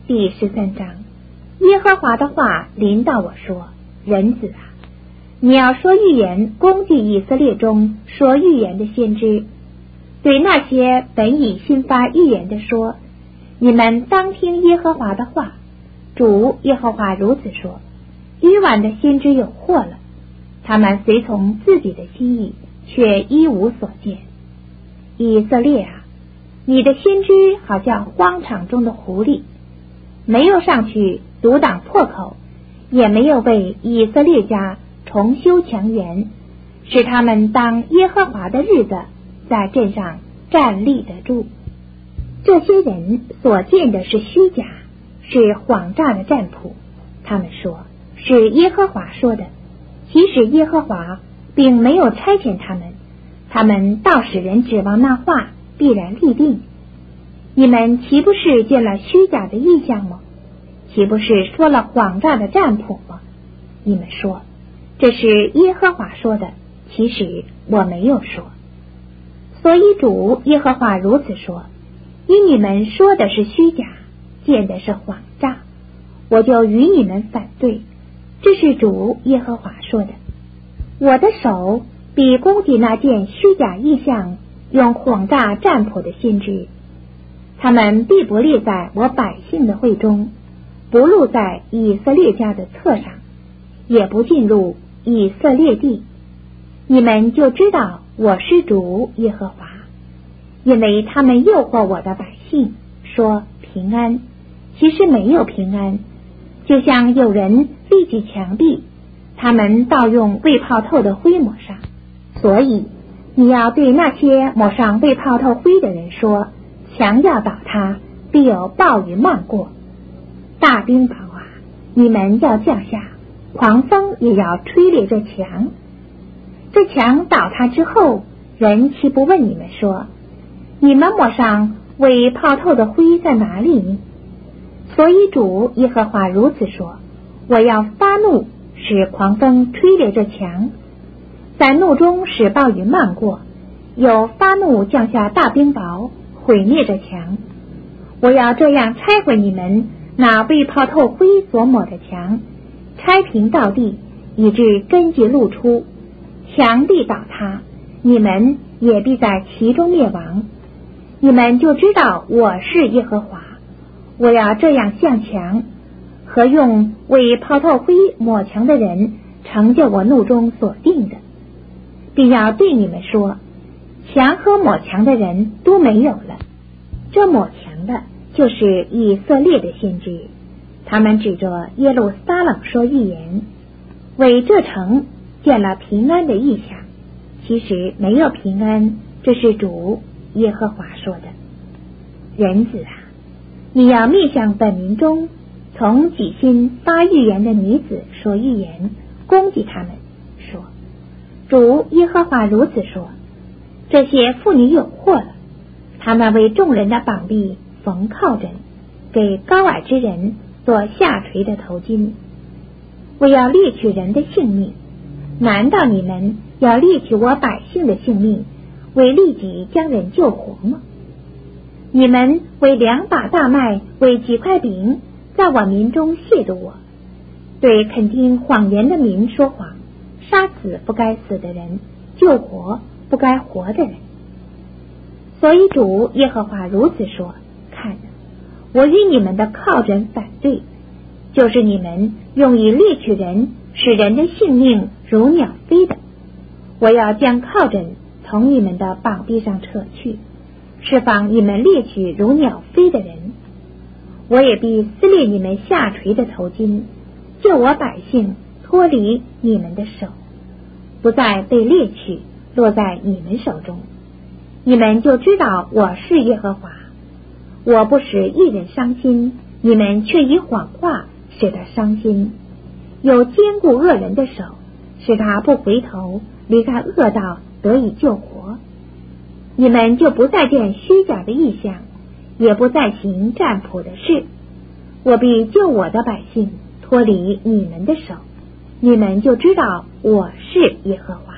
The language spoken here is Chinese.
第13章。耶和华的话临到我说：人子啊，你要说预言，攻击以色列中说预言的先知，对那些本已新发预言的说，你们当听耶和华的话。主耶和华如此说：愚顽的先知有祸了，他们随从自己的心意，却一无所见。以色列啊，你的先知好像荒场中的狐狸，没有上去阻挡破口，也没有为以色列家重修墙垣，使他们当耶和华的日子在镇上站立得住。这些人所见的是虚假，是谎诈的占卜，他们说是耶和华说的，其实耶和华并没有差遣他们，他们倒使人指望那话必然立定。你们岂不是见了虚假的异象吗？岂不是说了谎诈的占卜吗？你们说这是耶和华说的，其实我没有说。所以主耶和华如此说：因你们说的是虚假，见的是谎诈，我就与你们反对。这是主耶和华说的。我的手必攻击那件虚假异象用谎诈占卜的先知，他们必不列在我百姓的会中，不录在以色列家的册上，也不进入以色列地。你们就知道我是主耶和华，因为他们诱惑我的百姓，说平安，其实没有平安，就像有人立起墙壁，他们倒用未泡透的灰抹上。所以你要对那些抹上未泡透灰的人说，墙要倒塌，必有暴雨漫过。大冰雹啊，你们要降下，狂风也要吹裂这墙。这墙倒塌之后，人岂不问你们说，你们抹上未泡透的灰在哪里呢？所以主耶和华如此说：我要发怒，使狂风吹裂这墙，在怒中使暴雨漫过，有发怒降下大冰雹，毁灭这墙。我要这样拆毁你们那未泡透灰所抹的墙，拆平到地，以致根基露出，墙必倒塌，你们也必在其中灭亡。你们就知道我是耶和华。我要这样向墙和用为泡透灰抹墙的人成就我怒中所定的，并要对你们说，墙和抹墙的人都没有了。这抹墙的就是以色列的先知，他们指着耶路撒冷说预言，为这城见了平安的异象，其实没有平安，这是主耶和华说的。人子啊，你要面向本民中从己心发预言的女子说预言，攻击他们，说主耶和华如此说：这些妇女有祸了，他们为众人的膀臂缝靠枕，给高矮之人做下垂的头巾。我要猎取人的性命，难道你们要猎取我百姓的性命，为利己将人救活吗？你们为2把大麦，为几块饼，在我民中亵渎我，对肯听谎言的民说谎，杀死不该死的人，救活不该活的人。所以主耶和华如此说：看，我与你们的靠枕反对，就是你们用以猎取人，使人的性命如鸟飞的。我要将靠枕从你们的膀臂上扯去，释放你们猎取如鸟飞的人。我也必撕裂你们下垂的头巾，救我百姓脱离你们的手，不再被猎取，落在你们手中。你们就知道我是耶和华。我不使一人伤心，你们却以谎话使他伤心。有坚固恶人的手，使他不回头，离开恶道，得以救活。你们就不再见虚假的异象，也不再行占卜的事。我必救我的百姓脱离你们的手，你们就知道我是耶和华。